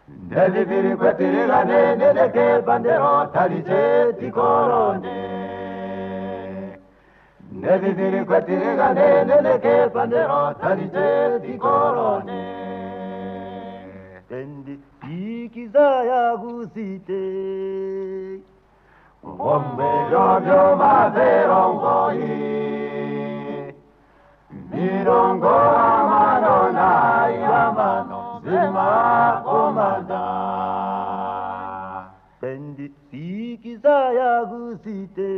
Delibiri kwetirigane neleke bandero talice di corone. Delibiri kwetirigane neleke bandero talice di corone. Tendi ikizaya gusite. Ombe jovyo maverongoi. Mirongo amano na yamano zema komanda. Tendi ikizaya gusite.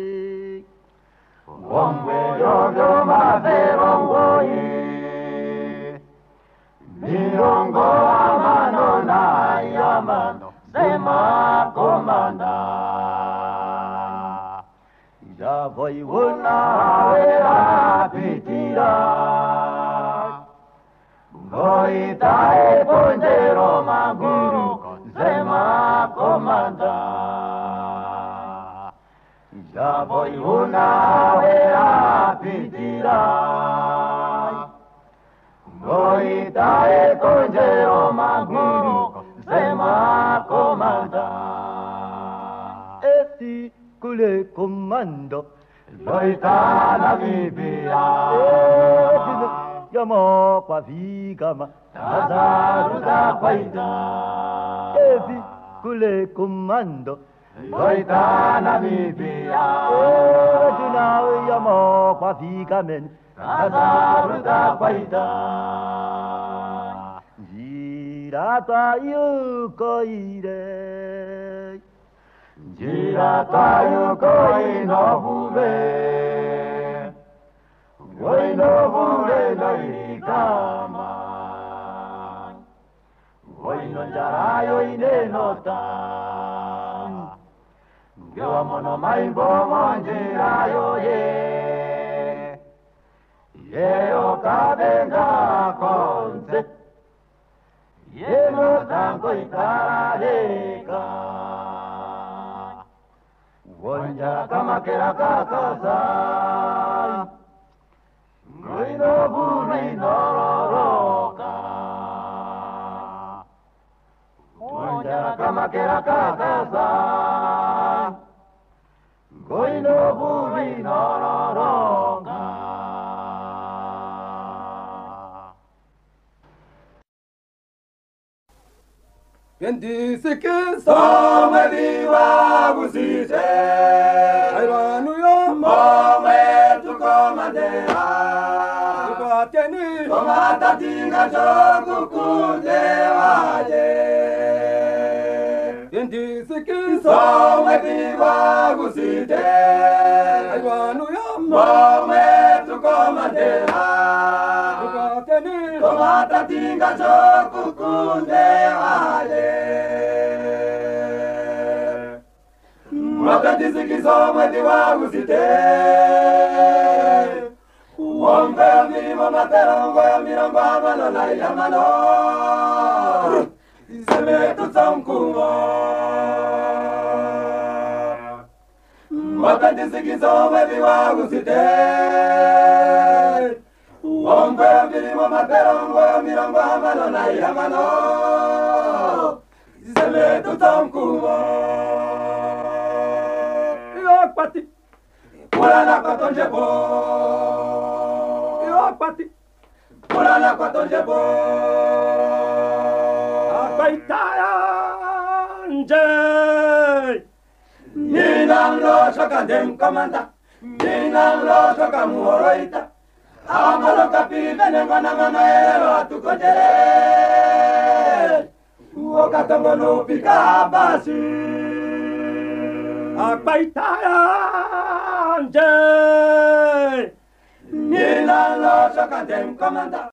Ombe jovyo maverongoi. Mirongo amano na yamano zema komanda. Ya voy una Avera pitira. Voi tae pongero maguru zema komanda. Ya voy una avera pitira. Voi tae pongero maguru zema komanda. esti kule comando. Loita la Bibbia. Yamo kwa vigama. Tazaruda kwaida. Esti kule comando. Loita la Bibbia. Tunao yamo kwa vigamen. Tazaruda kwaida. Jirata yuko ire. Jirata yuko inobule. Inobule no ikama. Oino njarayo inenota. Gewa mono maimbo monjirayo ye. Ye okabenga konse. Ye no tango itarareka. Wonja kama kera kakasa. Ngoino buri nororoka. Wonja kama kera kakasa. Ngoino buri nororoka. Yendi sike Somediwa gusite. Airanu yo Mome tukomandera. Tukateni Tomata tinga choku kundewaje. Yendi sike Somediwa gusite. Airanu yo Mome tukomandera. Tukateni Tomata tinga choku kundewaje. Wakati sikisomwe diwagusite. Uombe milimo materongo ya mirongo amano na yamano. Iseme tutamkuwa. Wakati sikisomwe diwagusite. Uombe milimo materongo ya mirongo amano na yamano. Iseme tutamkuwa. Pati Pulana kwa tonjebo. Pati Pulana kwa tonjebo. Abaitaya nje Ninamlo shoka dem komanda. Ninamlo shoka muhoroita. Amalo kapibe nengona manoero atukojere. Uokatongo nupika basi. Abaitaya nje Ninamlo shoka dem komanda.